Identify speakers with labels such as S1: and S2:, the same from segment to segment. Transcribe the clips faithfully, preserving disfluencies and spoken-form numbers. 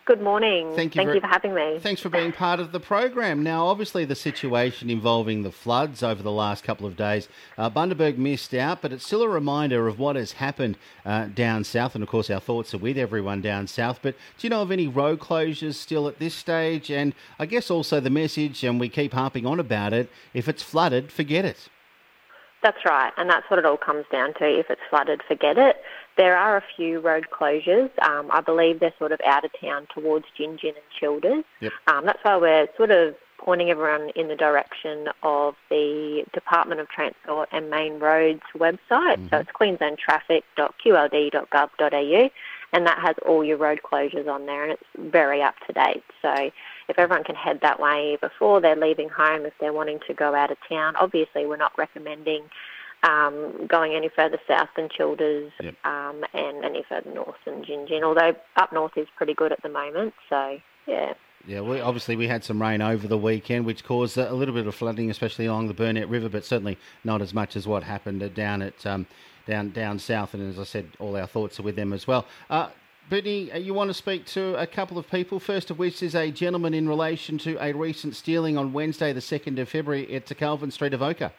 S1: Good morning.
S2: Thank you,
S1: Thank
S2: very,
S1: you for having me.
S2: Thanks for being part of the program. Now, obviously, the situation involving the floods over the last couple of days, uh, Bundaberg missed out, but it's still a reminder of what has happened uh, down south. And, of course, our thoughts are with everyone down south. But do you know of any road closures still at this stage? And I guess also the message, and we keep harping on about it, if it's flooded, forget it.
S1: That's right, and that's what it all comes down to. If it's flooded, forget it. There are a few road closures. Um, I believe they're sort of out of town towards Gingin and Childers.
S2: Yep.
S1: Um, that's why we're sort of pointing everyone in the direction of the Department of Transport and Main Roads website. Mm-hmm. So it's queensland traffic dot q l d dot gov dot a u, and that has all your road closures on there, and it's very up to date. So if everyone can head that way before they're leaving home, if they're wanting to go out of town, obviously we're not recommending um, going any further south than Childers. Yep. um, and any further north than Gingin, although up north is pretty good at the moment. So, yeah.
S2: Yeah, well, obviously we had some rain over the weekend, which caused a little bit of flooding, especially along the Burnett River, but certainly not as much as what happened down at um, down down south. And as I said, all our thoughts are with them as well. Uh, Brittany, you want to speak to a couple of people, first of which is a gentleman in relation to a recent stealing on Wednesday, the second of February, at Calvin Street, Avoca.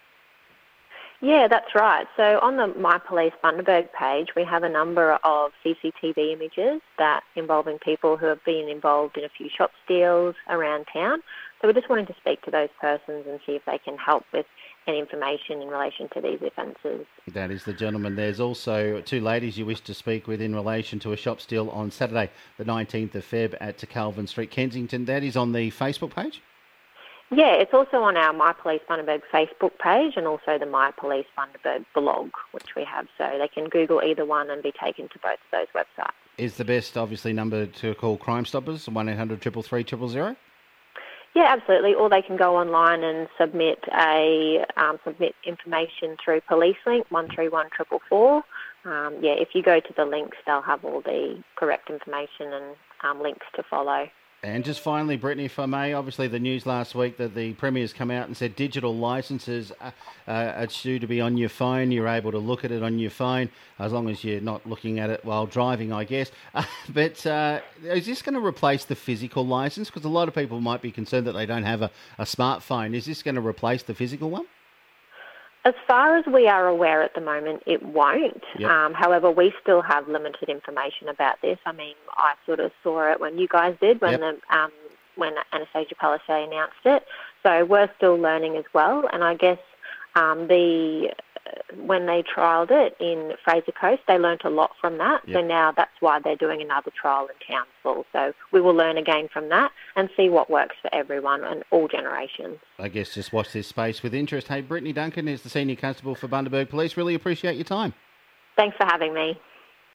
S1: Yeah, that's right. So on the My Police Bundaberg page, we have a number of C C T V images that involving people who have been involved in a few shop steals around town. So we're just wanting to speak to those persons and see if they can help with any information in relation to these offences.
S2: That is the gentleman. There's also two ladies you wish to speak with in relation to a shop steal on Saturday, the nineteenth of February at Calvin Street, Kensington. That is on the Facebook page?
S1: Yeah, it's also on our My Police Bundaberg Facebook page and also the My Police Bundaberg blog, which we have. So they can Google either one and be taken to both of those websites.
S2: Is the best, obviously, number to call Crime Stoppers, one eight hundred three three three zero zero?
S1: Yeah, absolutely. Or they can go online and submit a um, submit information through PoliceLink, one three one four four four. Um, yeah, if you go to the links, they'll have all the correct information and um, links to follow.
S2: And just finally, Brittany, if I may, obviously the news last week that the Premier's come out and said digital licences uh, uh, are due to be on your phone. You're able to look at it on your phone, as long as you're not looking at it while driving, I guess. Uh, but uh, is this going to replace the physical licence? Because a lot of people might be concerned that they don't have a, a smartphone. Is this going to replace the physical one?
S1: As far as we are aware at the moment, it won't.
S2: Yep.
S1: Um, however, we still have limited information about this. I mean, I sort of saw it when you guys did, when
S2: yep.
S1: the um, when Anastasia Palaszczuk announced it. So we're still learning as well. And I guess um, the when they trialled it in Fraser Coast, they learnt a lot from that.
S2: Yep.
S1: So now that's why they're doing another trial in Townsville. So we will learn again from that and see what works for everyone and all generations.
S2: I guess just watch this space with interest. Hey, Brittany Duncan is the Senior Constable for Bundaberg Police. Really appreciate your time.
S1: Thanks for having me.